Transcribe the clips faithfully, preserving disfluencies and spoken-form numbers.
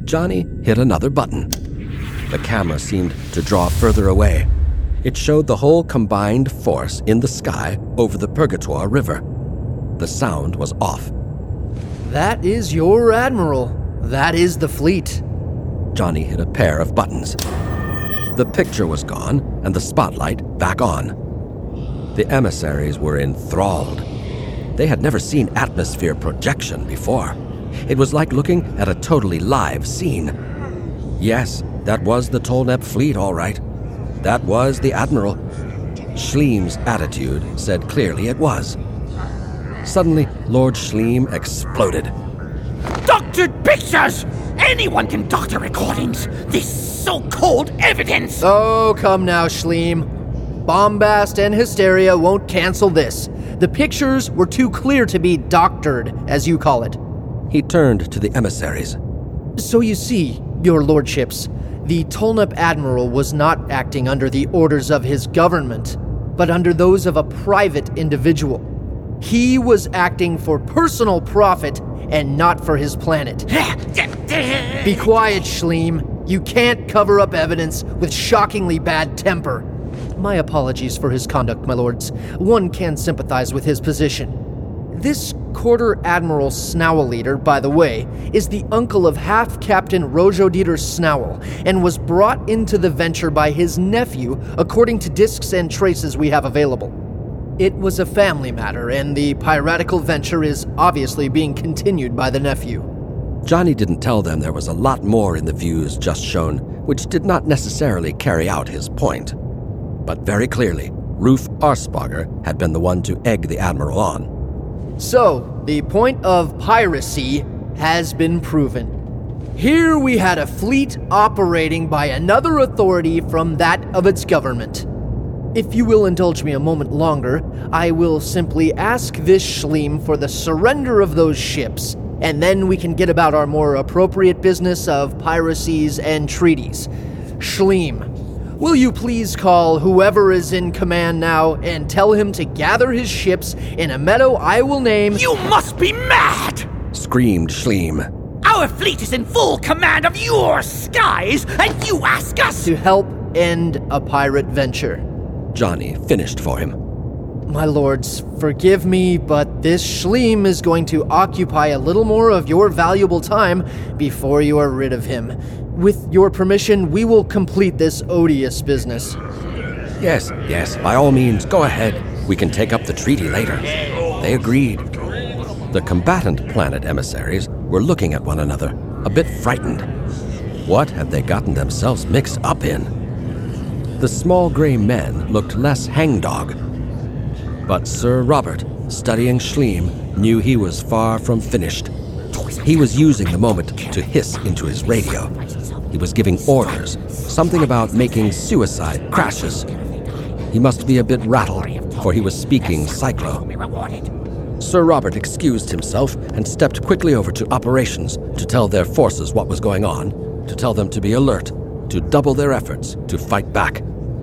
Johnny hit another button. The camera seemed to draw further away. It showed the whole combined force in the sky over the Purgatoire River. The sound was off. That is your admiral. That is the fleet. Johnny hit a pair of buttons. The picture was gone and the spotlight back on. The emissaries were enthralled. They had never seen atmosphere projection before. It was like looking at a totally live scene. Yes, that was the Tolnep fleet, all right. That was the admiral. Schliem's attitude said clearly it was. Suddenly, Lord Schliem exploded. Doctored pictures! Anyone can doctor recordings! This so-called evidence! Oh, come now, Schliem. Bombast and hysteria won't cancel this. The pictures were too clear to be doctored, as you call it. He turned to the emissaries. So you see, your lordships, the Tolnep admiral was not acting under the orders of his government, but under those of a private individual. He was acting for personal profit and not for his planet. Be quiet, Schliem. You can't cover up evidence with shockingly bad temper. My apologies for his conduct, my lords. One can sympathize with his position. This Quarter Admiral Snowleader, by the way, is the uncle of Half-Captain Rojo-Dieter Snowell, and was brought into the venture by his nephew, according to discs and traces we have available. It was a family matter, and the piratical venture is obviously being continued by the nephew. Johnny didn't tell them there was a lot more in the views just shown, which did not necessarily carry out his point. But very clearly, Ruf Arspager had been the one to egg the Admiral on. So, the point of piracy has been proven. Here we had a fleet operating by another authority from that of its government. If you will indulge me a moment longer, I will simply ask this Schliem for the surrender of those ships, and then we can get about our more appropriate business of piracies and treaties. Schliem, will you please call whoever is in command now and tell him to gather his ships in a meadow I will name— You must be mad! Screamed Schliem. Our fleet is in full command of your skies, and you ask us to help end a pirate venture. Johnny finished for him. My lords, forgive me, but this Schliem is going to occupy a little more of your valuable time before you are rid of him. With your permission, we will complete this odious business. Yes, yes, by all means, go ahead. We can take up the treaty later. They agreed. The combatant planet emissaries were looking at one another, a bit frightened. What had they gotten themselves mixed up in? The small gray men looked less hangdog. But Sir Robert, studying Schliem, knew he was far from finished. He was using the moment to hiss into his radio. He was giving orders, something about making suicide crashes. He must be a bit rattled, for he was speaking Cyclo. Sir Robert excused himself and stepped quickly over to operations to tell their forces what was going on, to tell them to be alert, to double their efforts to fight back.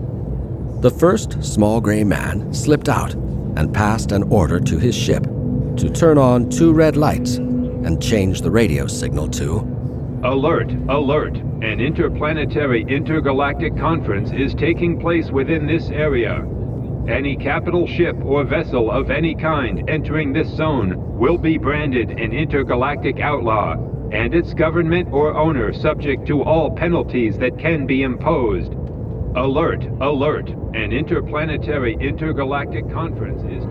The first small gray man slipped out and passed an order to his ship to turn on two red lights and change the radio signal to Alert, alert. An interplanetary intergalactic conference is taking place within this area. Any capital ship or vessel of any kind entering this zone will be branded an intergalactic outlaw, and its government or owner subject to all penalties that can be imposed. Alert, alert. An interplanetary intergalactic conference is